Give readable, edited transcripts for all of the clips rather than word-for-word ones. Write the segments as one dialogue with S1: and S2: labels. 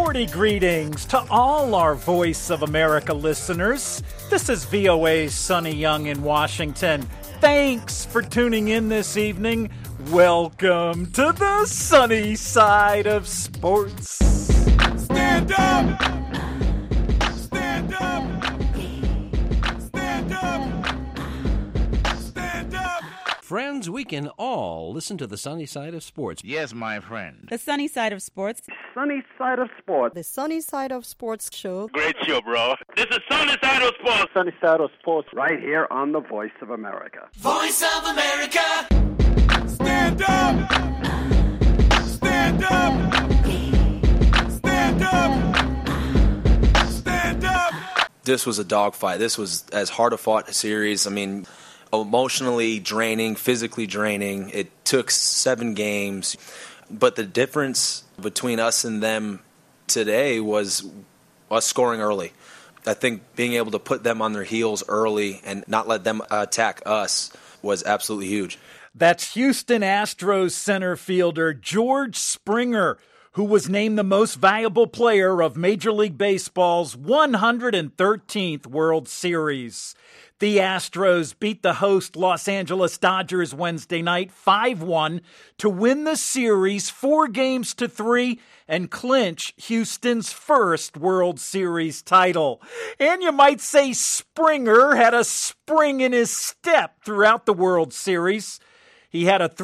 S1: Sporty greetings to all our Voice of America listeners. This is VOA's Sonny Young in Washington. Thanks for tuning in this evening. Welcome to the sunny side of sports.
S2: Stand up! Stand up! Stand up! Stand up!
S3: Friends, we can all listen to the sunny side of sports.
S4: Yes, my friend.
S5: The sunny side of sports.
S6: Sunny side of sports.
S7: The Sunny Side of Sports show.
S4: Great show, bro. This is Sunny Side of Sports.
S6: Sunny side of sports right here on the Voice of America.
S2: Voice of America! Stand up! Stand up! Stand up! Stand up!
S8: This was a dogfight. This was as hard a fought series. I mean, emotionally draining, physically draining. It took 7 games. But the difference between us and them today was us scoring early. I think being able to put them on their heels early and not let them attack us was absolutely huge.
S1: That's Houston Astros center fielder George Springer, who was named the most valuable player of Major League Baseball's 113th World Series. The Astros beat the host Los Angeles Dodgers Wednesday night 5-1 to win the series 4-3 and clinch Houston's first World Series title. And you might say Springer had a spring in his step throughout the World Series. He had a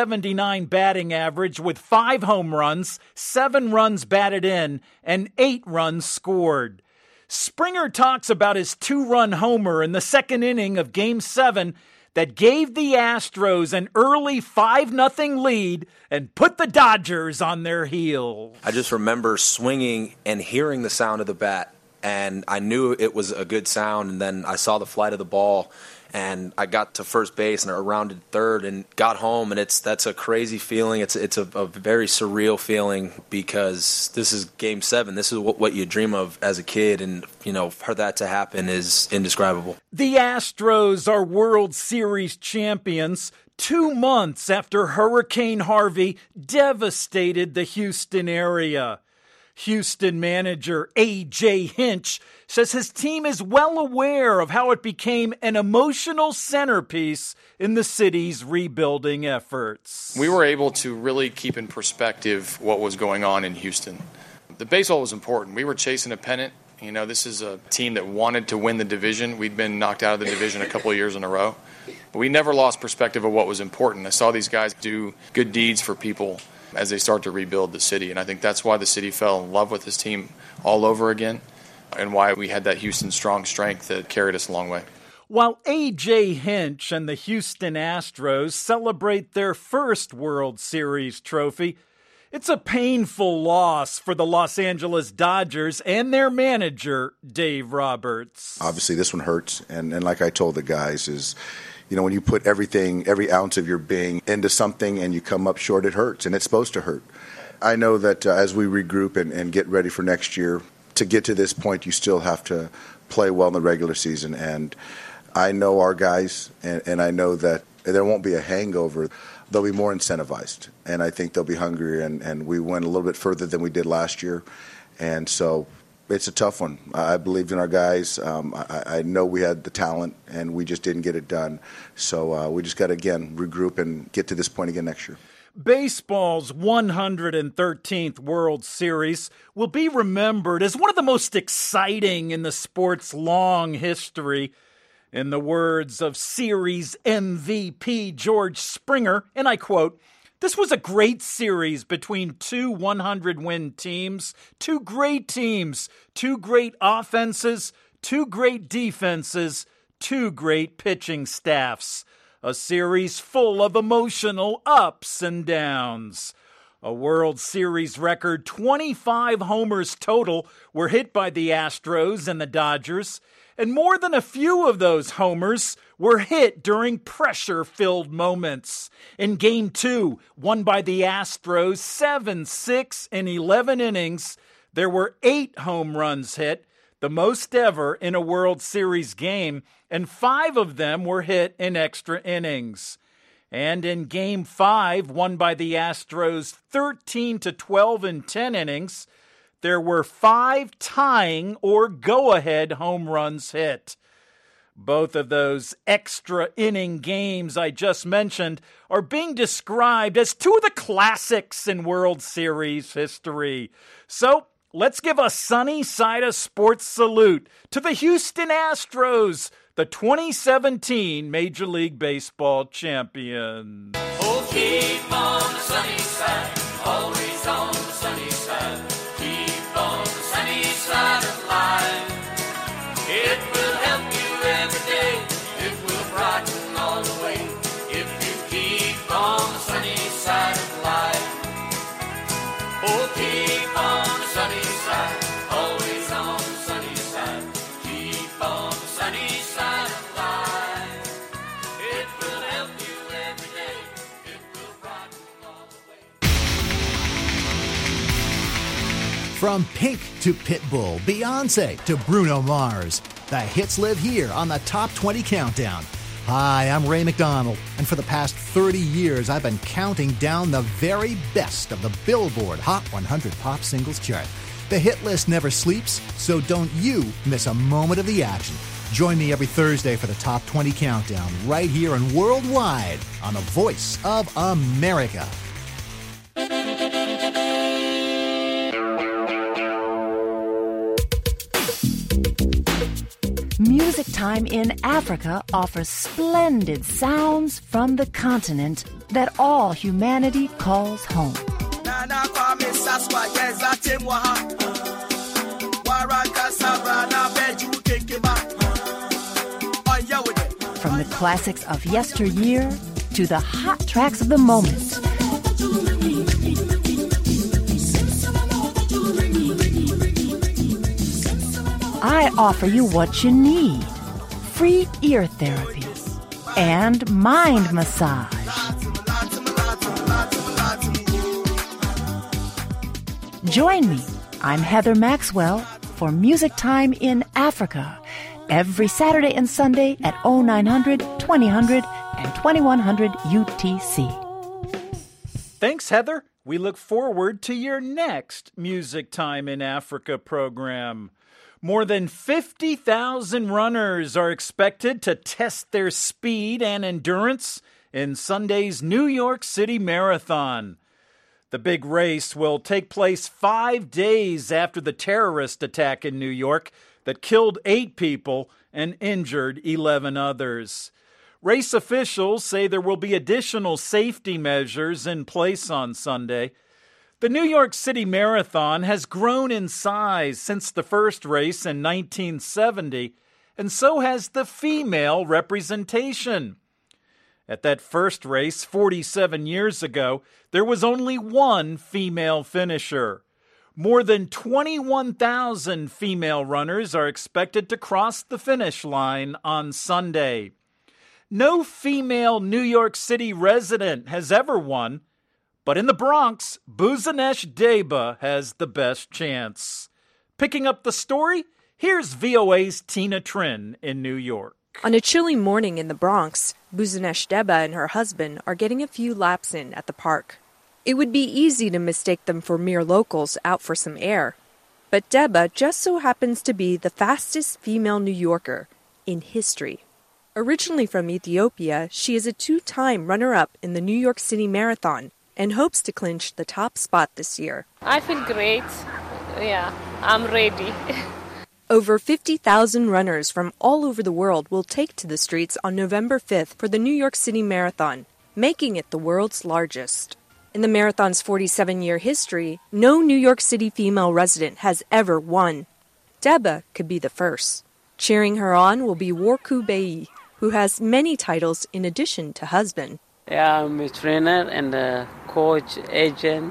S1: .379 batting average with 5 home runs, 7 runs batted in, and 8 runs scored. Springer talks about his 2-run homer in the second inning of Game 7 that gave the Astros an early 5-0 lead and put the Dodgers on their heels.
S8: I just remember swinging and hearing the sound of the bat, and I knew it was a good sound, and then I saw the flight of the ball, and I got to first base and I rounded third and got home, and that's a crazy feeling. It's a very surreal feeling because this is Game 7. This is what you dream of as a kid, and for that to happen is indescribable.
S1: The Astros are World Series champions 2 months after Hurricane Harvey devastated the Houston area. Houston manager A.J. Hinch says his team is well aware of how it became an emotional centerpiece in the city's rebuilding efforts.
S9: We were able to really keep in perspective what was going on in Houston. The baseball was important. We were chasing a pennant. This is a team that wanted to win the division. We'd been knocked out of the division a couple of years in a row. But we never lost perspective of what was important. I saw these guys do good deeds for people as they start to rebuild the city. And I think that's why the city fell in love with this team all over again and why we had that Houston strong strength that carried us a long way.
S1: While A.J. Hinch and the Houston Astros celebrate their first World Series trophy, it's a painful loss for the Los Angeles Dodgers and their manager, Dave Roberts.
S10: Obviously, this one hurts. And like I told the guys is, when you put everything, every ounce of your being into something and you come up short, it hurts, and it's supposed to hurt. I know that as we regroup and get ready for next year, to get to this point, you still have to play well in the regular season. And I know our guys, and I know that there won't be a hangover. They'll be more incentivized, and I think they'll be hungrier, and we went a little bit further than we did last year. And so it's a tough one. I believed in our guys. I know we had the talent, and we just didn't get it done. So we just got to, again, regroup and get to this point again next year.
S1: Baseball's 113th World Series will be remembered as one of the most exciting in the sport's long history. In the words of series MVP George Springer, and I quote, "This was a great series between 2 100-win teams, 2 great teams, 2 great offenses, 2 great defenses, 2 great pitching staffs. A series full of emotional ups and downs. A World Series record 25 homers total were hit by the Astros and the Dodgers, and more than a few of those homers were hit during pressure-filled moments. In Game 2, won by the Astros 7, 6, and 11 innings, there were 8 home runs hit, the most ever in a World Series game, and 5 of them were hit in extra innings. And in Game 5, won by the Astros 13-12 in 10 innings, there were 5 tying or go-ahead home runs hit. Both of those extra inning games I just mentioned are being described as 2 of the classics in World Series history. So let's give a sunny side of sports salute to the Houston Astros, the 2017 Major League Baseball champions.
S2: Oh, keep on the sunny side, always on the sunny side. Keep on the sunny side of life. It will help you every day. It will brighten all the way. If you keep on the sunny side of life. Oh, keep on the sunny side, always on the sunny side. Keep on the sunny side of life. It will help you every day. It will brighten all the way.
S5: From Pink to Pitbull, Beyonce to Bruno Mars, the hits live here on the Top 20 Countdown. Hi, I'm Ray McDonald, and for the past 30 years, I've been counting down the very best of the Billboard Hot 100 Pop Singles chart. The hit list never sleeps, so don't you miss a moment of the action. Join me every Thursday for the Top 20 Countdown, right here and worldwide on the Voice of America.
S11: Music Time in Africa offers splendid sounds from the continent that all humanity calls home. From the classics of yesteryear to the hot tracks of the moment. I offer you what you need: free ear therapy and mind massage. Join me. I'm Heather Maxwell for Music Time in Africa every Saturday and Sunday at 0900, 2000, and 2100 UTC.
S1: Thanks, Heather. We look forward to your next Music Time in Africa program. More than 50,000 runners are expected to test their speed and endurance in Sunday's New York City Marathon. The big race will take place 5 days after the terrorist attack in New York that killed 8 people and injured 11 others. Race officials say there will be additional safety measures in place on Sunday. The New York City Marathon has grown in size since the first race in 1970, and so has the female representation. At that first race 47 years ago, there was only one female finisher. More than 21,000 female runners are expected to cross the finish line on Sunday. No female New York City resident has ever won, but in the Bronx, Bhuzanesh Deba has the best chance. Picking up the story, here's VOA's Tina Trin in New York.
S12: On a chilly morning in the Bronx, Bhuzanesh Deba and her husband are getting a few laps in at the park. It would be easy to mistake them for mere locals out for some air. But Deba just so happens to be the fastest female New Yorker in history. Originally from Ethiopia, she is a 2-time runner-up in the New York City Marathon and hopes to clinch the top spot this year.
S13: I feel great. Yeah, I'm ready.
S12: Over 50,000 runners from all over the world will take to the streets on November 5th for the New York City Marathon, making it the world's largest. In the marathon's 47-year history, no New York City female resident has ever won. Deba could be the first. Cheering her on will be Worku Bey, who has many titles in addition to husband.
S14: Yeah, I'm a trainer and a coach, agent.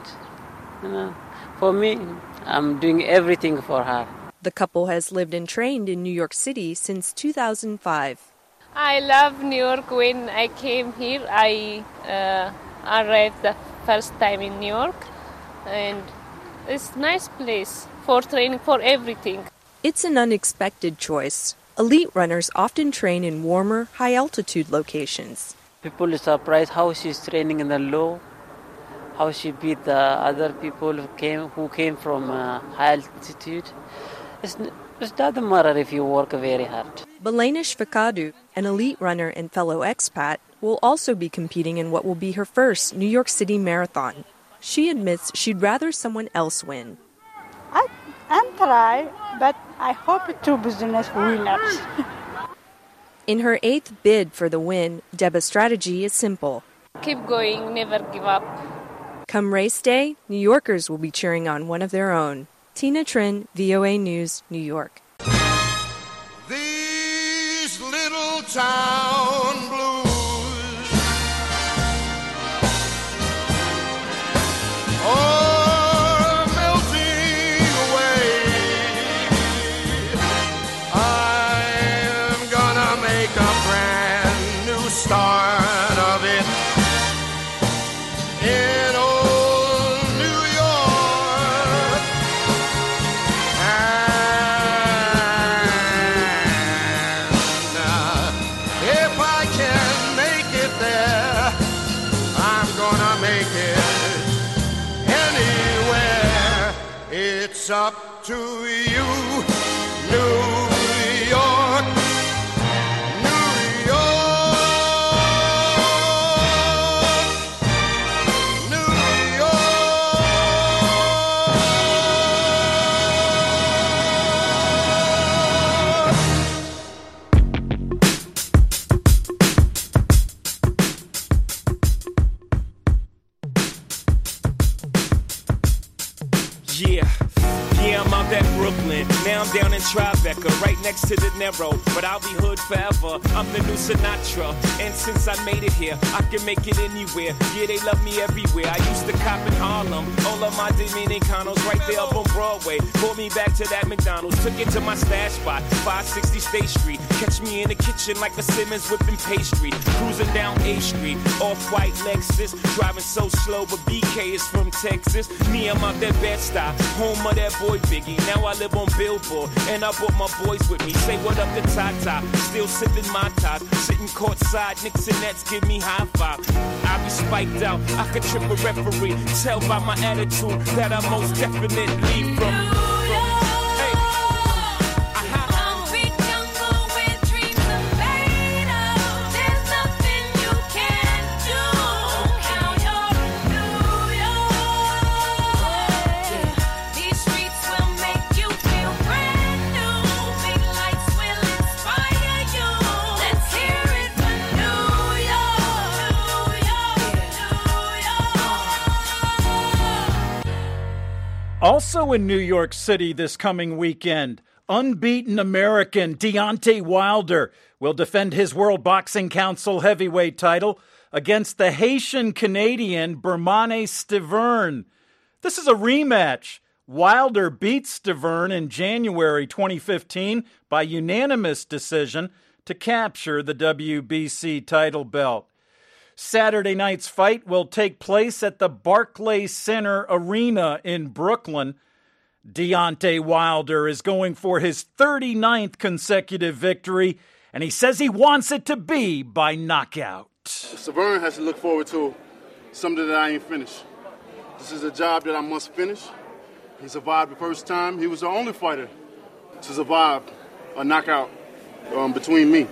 S14: For me, I'm doing everything for her.
S12: The couple has lived and trained in New York City since 2005.
S13: I love New York. When I came here, I arrived the first time in New York, and it's a nice place for training, for everything.
S12: It's an unexpected choice. Elite runners often train in warmer, high-altitude locations.
S14: People are surprised how she's training in the low how she beat the other people who came from high altitude. It doesn't matter if you work very hard.
S12: Belenish Fakadu, an elite runner and fellow expat, will also be competing in what will be her first New York City Marathon. She admits she'd rather someone else win.
S15: I'm trying, but I hope two business winners.
S12: In her 8th bid for the win, Deba's strategy is simple.
S13: Keep going, never give up.
S12: Come race day, New Yorkers will be cheering on one of their own. Tina Trin, VOA News, New York.
S2: These little town blues are melting away. I'm gonna make a brand new start of it in old New York. If I can make it there, I'm gonna make it anywhere. It's up to you, New York, New York, New York.
S16: Yeah, I'm out at Brooklyn. Now I'm down in Tribeca, right next to De Niro. But I'll be hood forever. I'm the new Sinatra. And since I made it here, I can make it anywhere. Yeah, they love me everywhere. I used to cop in Harlem. All of my Dominicanos right there up on Broadway. Pulled me back to that McDonald's. Took it to my stash spot, 560 State Street. Catch me in the kitchen like a Simmons whipping pastry. Cruising down A Street, off-white Lexus. Driving so slow, but BK is from Texas. Me, I'm out that Bed-Stuy, home of that boy Biggie. Now I live on Billboard, and I brought my boys with me. Say what up to Tata, still sipping my top. Sitting courtside, Knicks and Nets give me high five. I be spiked out, I could trip a referee. Tell by my attitude that I most definitely from.
S1: Also in New York City this coming weekend, unbeaten American Deontay Wilder will defend his World Boxing Council heavyweight title against the Haitian-Canadian Bermane Stiverne. This is a rematch. Wilder beat Stiverne in January 2015 by unanimous decision to capture the WBC title belt. Saturday night's fight will take place at the Barclays Center Arena in Brooklyn. Deontay Wilder is going for his 39th consecutive victory, and he says he wants it to be by knockout.
S17: Stiverne has to look forward to something that I ain't finished. This is a job that I must finish. He survived the first time. He was the only fighter to survive a knockout between me.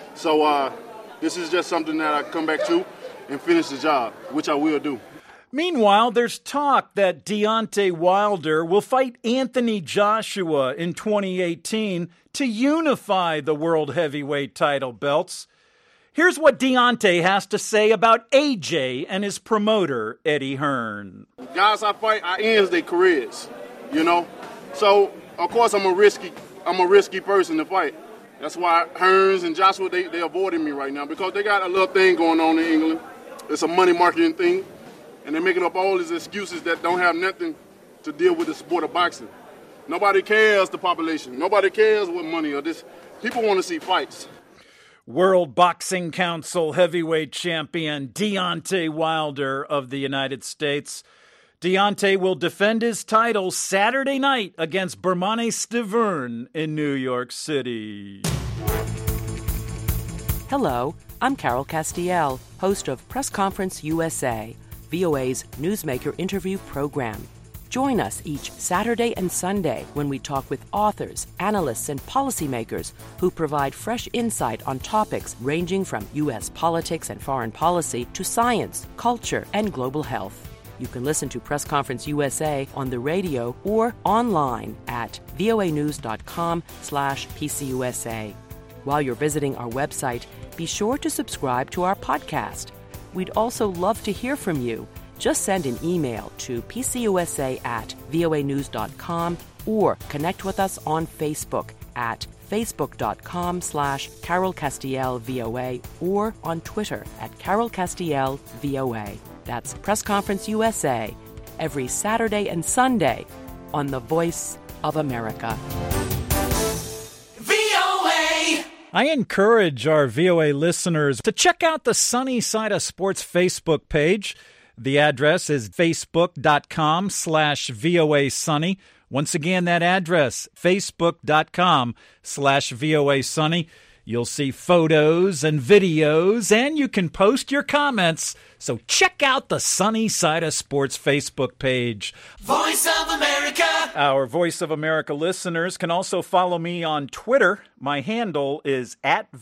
S17: So this is just something that I come back to and finish the job, which I will do.
S1: Meanwhile, there's talk that Deontay Wilder will fight Anthony Joshua in 2018 to unify the world heavyweight title belts. Here's what Deontay has to say about AJ and his promoter, Eddie Hearn.
S17: Guys I fight, I end their careers, you know? So, of course, I'm a risky person to fight. That's why Hearns and Joshua, they avoiding me right now because they got a little thing going on in England. It's a money marketing thing, and they're making up all these excuses that don't have nothing to deal with the sport of boxing. Nobody cares the population. Nobody cares what money or this. People want to see fights.
S1: World Boxing Council heavyweight champion Deontay Wilder of the United States. Deontay will defend his title Saturday night against Bermane Stiverne in New York City.
S18: Hello, I'm Carol Castiel, host of Press Conference USA. VOA's Newsmaker interview program. Join us each Saturday and Sunday when we talk with authors, analysts, and policymakers who provide fresh insight on topics ranging from U.S. politics and foreign policy to science, culture, and global health. You can listen to Press Conference USA on the radio or online at voanews.com/PCUSA. While you're visiting our website, be sure to subscribe to our podcast. We'd also love to hear from you. Just send an email to pcusa@voanews.com or connect with us on Facebook at facebook.com/CarolCastielVOA or on Twitter at CarolCastielVOA. That's Press Conference USA, every Saturday and Sunday on the Voice of America.
S1: VOA! I encourage our VOA listeners to check out the Sunny Side of Sports Facebook page. The address is facebook.com/VOA Sunny. Once again, that address, facebook.com/VOA Sunny. You'll see photos and videos, and you can post your comments. So check out the Sunny Side of Sports Facebook page.
S2: Voice of America.
S1: Our Voice of America listeners can also follow me on Twitter. My handle is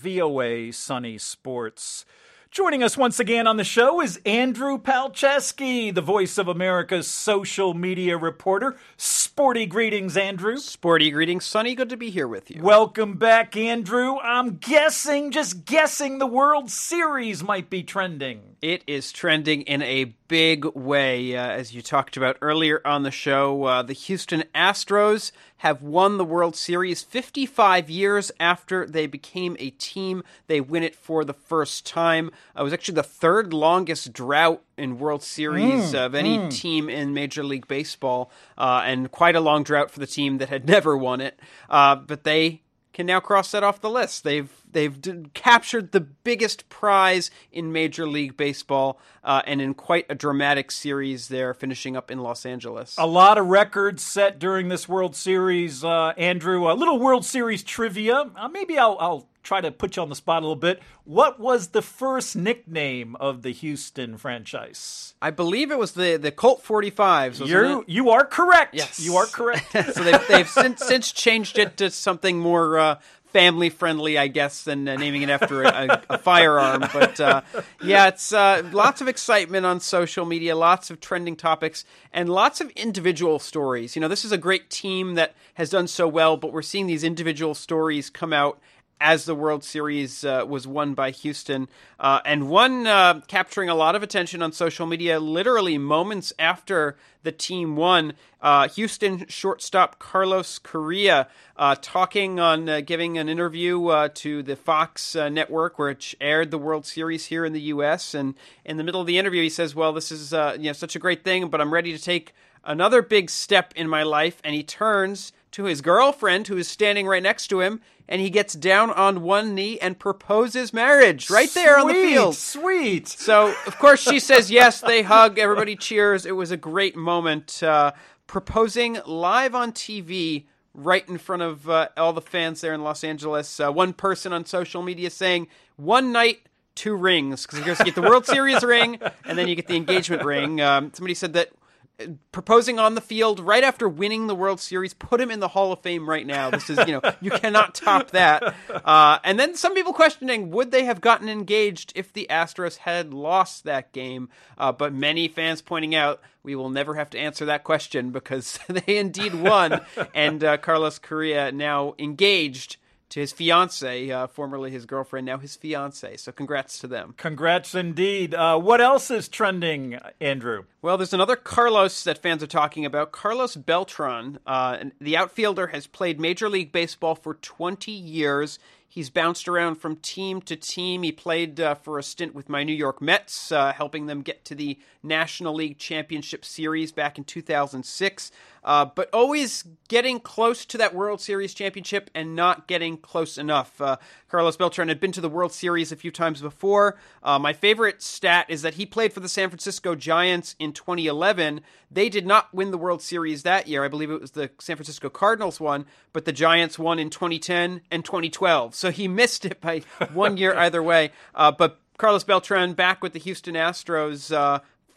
S1: @VOA Sunny Sports. Joining us once again on the show is Andrew Palczewski, the Voice of America's social media reporter. Sporty greetings, Andrew.
S19: Sporty greetings, Sonny. Good to be here with you.
S1: Welcome back, Andrew. I'm just guessing the World Series might be trending.
S19: It is trending in a big way. As you talked about earlier on the show, the Houston Astros have won the World Series 55 years after they became a team. They win it for the first time. It was actually the third longest drought in World Series of any team in Major League Baseball, and quite a long drought for the team that had never won it. But they can now cross that off the list. They've captured the biggest prize in Major League Baseball, and in quite a dramatic series there, finishing up in Los Angeles.
S1: A lot of records set during this World Series, Andrew. A little World Series trivia. Maybe I'll try to put you on the spot a little bit. What was the first nickname of the Houston franchise?
S19: I believe it was the Colt 45s.
S1: You are correct.
S19: Yes,
S1: you are correct.
S19: So they've since changed it to something more family-friendly, I guess, than naming it after a firearm. But yeah, it's lots of excitement on social media, lots of trending topics, and lots of individual stories. You know, this is a great team that has done so well, but we're seeing these individual stories come out as the World Series was won by Houston, and one capturing a lot of attention on social media literally moments after the team won. Houston shortstop Carlos Correa talking on giving an interview to the Fox network, which aired the World Series here in the U.S. And in the middle of the interview, he says, well, this is such a great thing, but I'm ready to take another big step in my life. And he turns to his girlfriend, who is standing right next to him, and he gets down on one knee and proposes marriage right there on the field.
S1: Sweet.
S19: So, of course, she says yes. They hug. Everybody cheers. It was a great moment. Proposing live on TV right in front of all the fans there in Los Angeles. One person on social media saying, one night, 2 rings. Because you get the World Series ring, and then you get the engagement ring. Somebody said that proposing on the field right after winning the World Series, put him in the Hall of Fame right now. This is, you cannot top that. And then some people questioning, would they have gotten engaged if the Astros had lost that game? But many fans pointing out, we will never have to answer that question because they indeed won. And Carlos Correa now engaged to his fiance, formerly his girlfriend, now his fiance. So congrats to them.
S1: Congrats indeed. What else is trending, Andrew?
S19: Well, there's another Carlos that fans are talking about. Carlos Beltran, the outfielder, has played Major League Baseball for 20 years. He's bounced around from team to team. He played for a stint with my New York Mets, helping them get to the National League Championship Series back in 2006, but always getting close to that World Series championship and not getting close enough. Carlos Beltran had been to the World Series a few times before. My favorite stat is that he played for the San Francisco Giants in 2011. They did not win the World Series that year. I believe it was the San Francisco Cardinals won, but the Giants won in 2010 and 2012. So he missed it by 1 year either way. But Carlos Beltran back with the Houston Astros,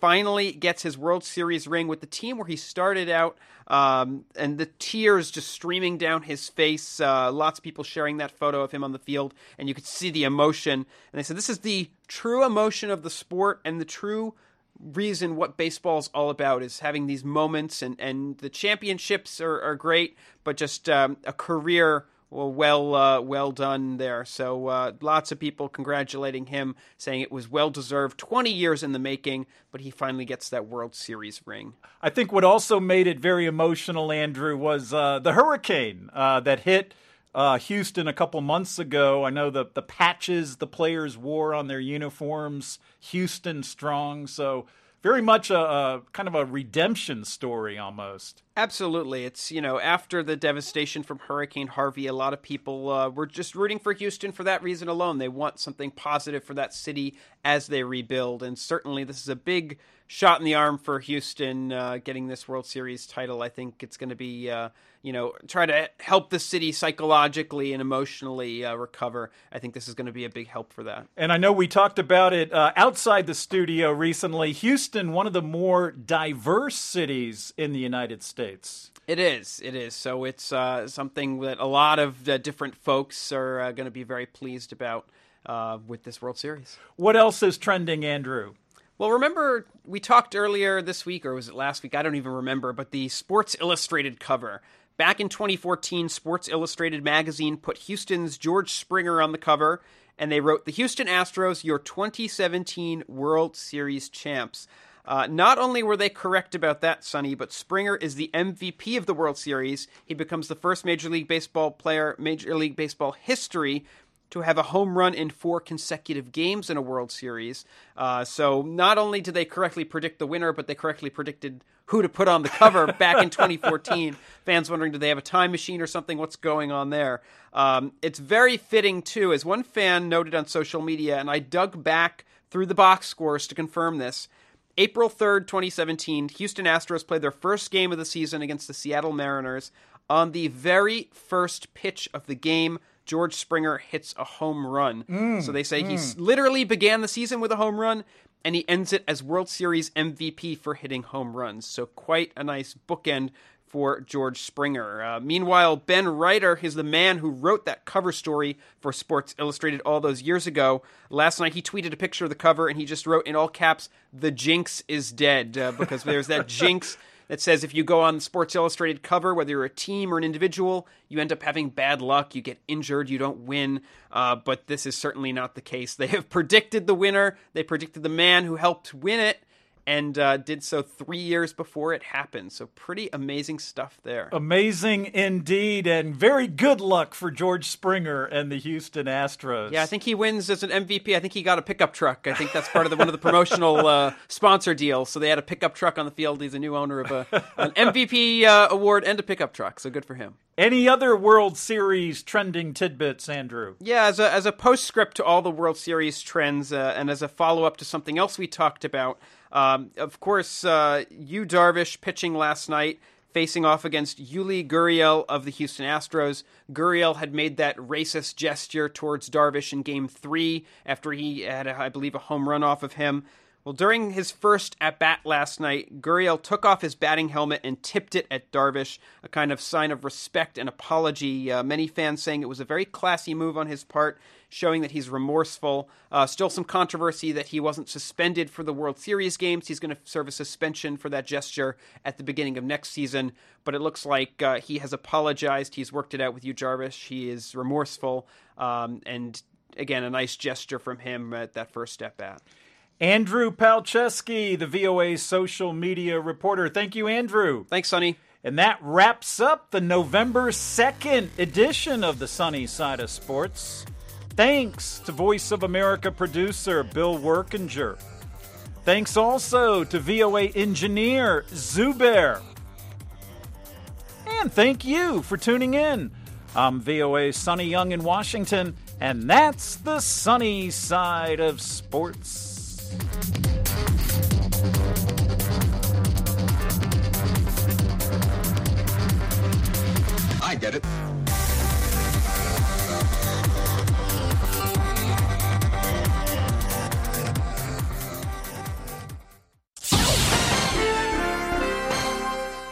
S19: finally gets his World Series ring with the team where he started out, and the tears just streaming down his face. Lots of people sharing that photo of him on the field, and you could see the emotion. And they said this is the true emotion of the sport and the true reason what baseball is all about, is having these moments, and the championships are great, but just a career well done there. So lots of people congratulating him, saying it was well-deserved, 20 years in the making, but he finally gets that World Series ring.
S1: I think what also made it very emotional, Andrew, was the hurricane that hit Houston a couple months ago. I know the patches the players wore on their uniforms, Houston strong, so very much a kind of a redemption story almost.
S19: Absolutely. It's, after the devastation from Hurricane Harvey, a lot of people were just rooting for Houston for that reason alone. They want something positive for that city as they rebuild. And certainly this is a big shot in the arm for Houston getting this World Series title. I think it's going to be, try to help the city psychologically and emotionally recover. I think this is going to be a big help for that.
S1: And I know we talked about it outside the studio recently. Houston, one of the more diverse cities in the United States.
S19: It is. So it's something that a lot of different folks are going to be very pleased about with this World Series.
S1: What else is trending, Andrew?
S19: Well, remember, we talked earlier this week, or was it last week? I don't even remember, but the Sports Illustrated cover. Back in 2014, Sports Illustrated magazine put Houston's George Springer on the cover, and they wrote, "The Houston Astros, your 2017 World Series champs." Not only were they correct about that, Sonny, but Springer is the MVP of the World Series. He becomes the first Major League Baseball player, Major League Baseball history, to have a home run in 4 consecutive games in a World Series. So not only did they correctly predict the winner, but they correctly predicted who to put on the cover back in 2014. Fans wondering, do they have a time machine or something? What's going on there? It's very fitting, too, as one fan noted on social media, and I dug back through the box scores to confirm this. April 3rd, 2017, Houston Astros played their first game of the season against the Seattle Mariners. On the very first pitch of the game, George Springer hits a home run. So they say he literally began the season with a home run, and he ends it as World Series MVP for hitting home runs. So quite a nice bookend for George Springer. Meanwhile, Ben Reiter is the man who wrote that cover story for Sports Illustrated all those years ago. Last night he tweeted a picture of the cover, and he just wrote in all caps, "The jinx is dead," because there's that jinx that says if you go on the Sports Illustrated cover, whether you're a team or an individual, you end up having bad luck, you get injured, you don't win. But this is certainly not the case. They have predicted the winner. They predicted the man who helped win it, and did so 3 years before it happened. So pretty amazing stuff there.
S1: Amazing indeed, and very good luck for George Springer and the Houston Astros.
S19: Yeah, I think he wins as an MVP. I think he got a pickup truck. I think that's part of one of the promotional sponsor deals. So they had a pickup truck on the field. He's a new owner of an MVP award and a pickup truck, so good for him.
S1: Any other World Series trending tidbits, Andrew?
S19: Yeah, as a postscript to all the World Series trends, and as a follow-up to something else we talked about, of course, Yu Darvish pitching last night, facing off against Yuli Gurriel of the Houston Astros. Gurriel had made that racist gesture towards Darvish in Game 3 after he had, I believe, a home run off of him. Well, during his first at-bat last night, Gurriel took off his batting helmet and tipped it at Darvish, a kind of sign of respect and apology. Many fans saying it was a very classy move on his part, showing that he's remorseful. Still some controversy that he wasn't suspended for the World Series games. He's going to serve a suspension for that gesture at the beginning of next season. But it looks like he has apologized. He's worked it out with Yu Darvish. He is remorseful. And again, a nice gesture from him at that first at-bat.
S1: Andrew Palczewski, the VOA social media reporter. Thank you, Andrew.
S19: Thanks, Sonny.
S1: And that wraps up the November 2nd edition of the Sunny Side of Sports. Thanks to Voice of America producer Bill Workinger. Thanks also to VOA engineer Zubair. And thank you for tuning in. I'm VOA Sonny Young in Washington, and that's the Sunny Side of Sports.
S20: I get it.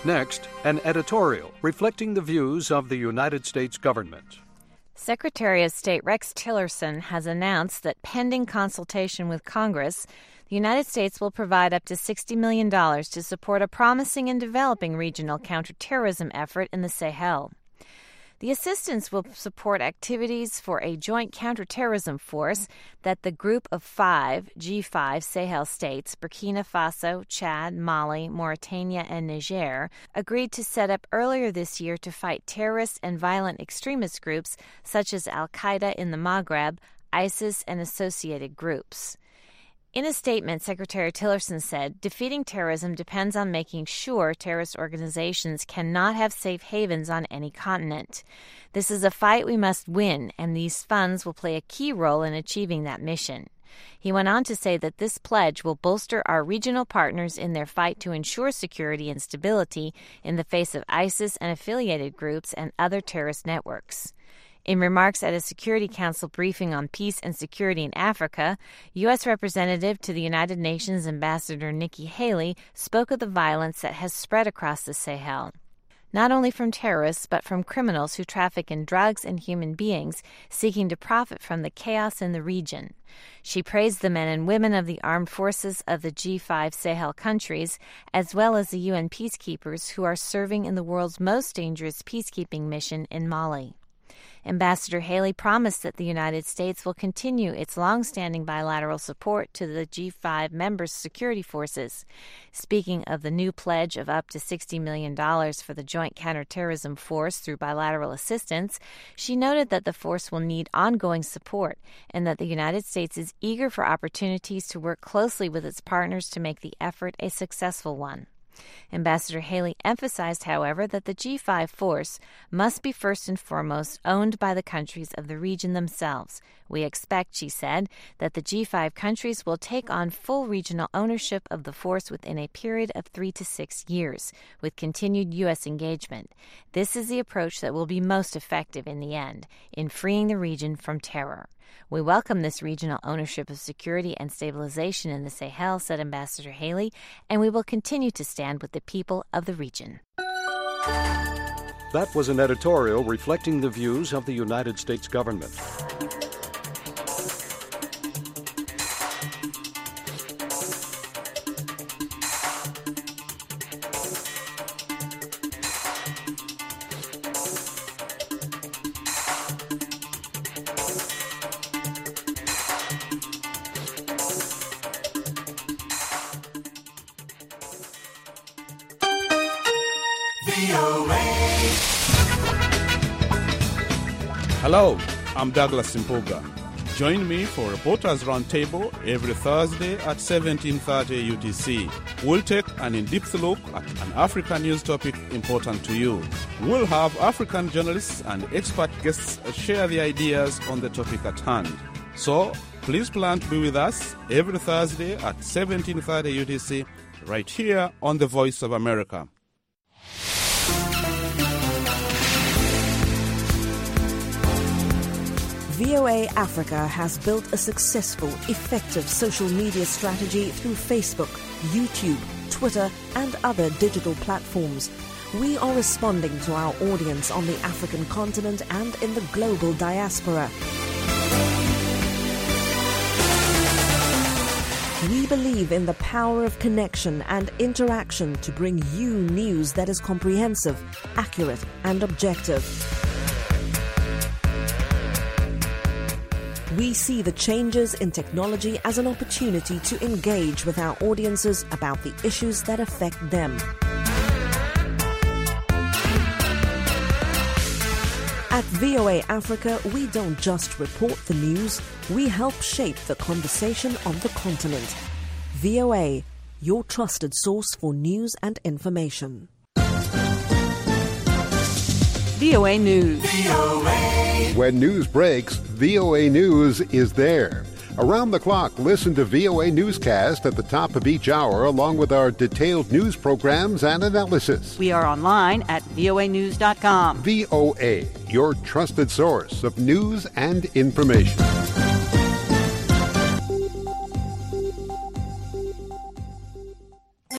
S20: Next, an editorial reflecting the views of the United States government.
S21: Secretary of State Rex Tillerson has announced that pending consultation with Congress, the United States will provide up to $60 million to support a promising and developing regional counterterrorism effort in the Sahel. The assistance will support activities for a joint counterterrorism force that the Group of Five, G5 Sahel states, Burkina Faso, Chad, Mali, Mauritania, and Niger, agreed to set up earlier this year to fight terrorist and violent extremist groups such as Al-Qaeda in the Maghreb, ISIS, and associated groups. In a statement, Secretary Tillerson said, defeating terrorism depends on making sure terrorist organizations cannot have safe havens on any continent. This is a fight we must win, and these funds will play a key role in achieving that mission. He went on to say that this pledge will bolster our regional partners in their fight to ensure security and stability in the face of ISIS and affiliated groups and other terrorist networks. In remarks at a Security Council briefing on peace and security in Africa, U.S. Representative to the United Nations Ambassador Nikki Haley spoke of the violence that has spread across the Sahel, not only from terrorists but from criminals who traffic in drugs and human beings seeking to profit from the chaos in the region. She praised the men and women of the armed forces of the G5 Sahel countries, as well as the UN peacekeepers who are serving in the world's most dangerous peacekeeping mission in Mali. Ambassador Haley promised that the United States will continue its long-standing bilateral support to the G5 members' security forces. Speaking of the new pledge of up to $60 million for the Joint Counterterrorism Force through bilateral assistance, she noted that the force will need ongoing support and that the United States is eager for opportunities to work closely with its partners to make the effort a successful one. Ambassador Haley emphasized, however, that the G5 force must be first and foremost owned by the countries of the region themselves. We expect, she said, that the G5 countries will take on full regional ownership of the force within a period of 3 to 6 years, with continued U.S. engagement. This is the approach that will be most effective in the end, in freeing the region from terror. We welcome this regional ownership of security and stabilization in the Sahel, said Ambassador Haley, and we will continue to stand with the people of the region.
S20: That was an editorial reflecting the views of the United States government.
S22: Hello, I'm Douglas Simpuga. Join me for Reporters Roundtable every Thursday at 17:30 UTC. We'll take an in-depth look at an African news topic important to you. We'll have African journalists and expert guests share their ideas on the topic at hand. So, please plan to be with us every Thursday at 17:30 UTC right here on The Voice of America.
S23: VOA Africa has built a successful, effective social media strategy through Facebook, YouTube, Twitter, and other digital platforms. We are responding to our audience on the African continent and in the global diaspora. We believe in the power of connection and interaction to bring you news that is comprehensive, accurate, and objective. We see the changes in technology as an opportunity to engage with our audiences about the issues that affect them. At VOA Africa, we don't just report the news, we help shape the conversation on the continent. VOA, your trusted source for news and information.
S11: VOA News.
S24: When news breaks, VOA News is there. Around the clock, listen to VOA Newscast at the top of each hour, along with our detailed news programs and analysis.
S11: We are online at voanews.com.
S24: VOA, your trusted source of news and information.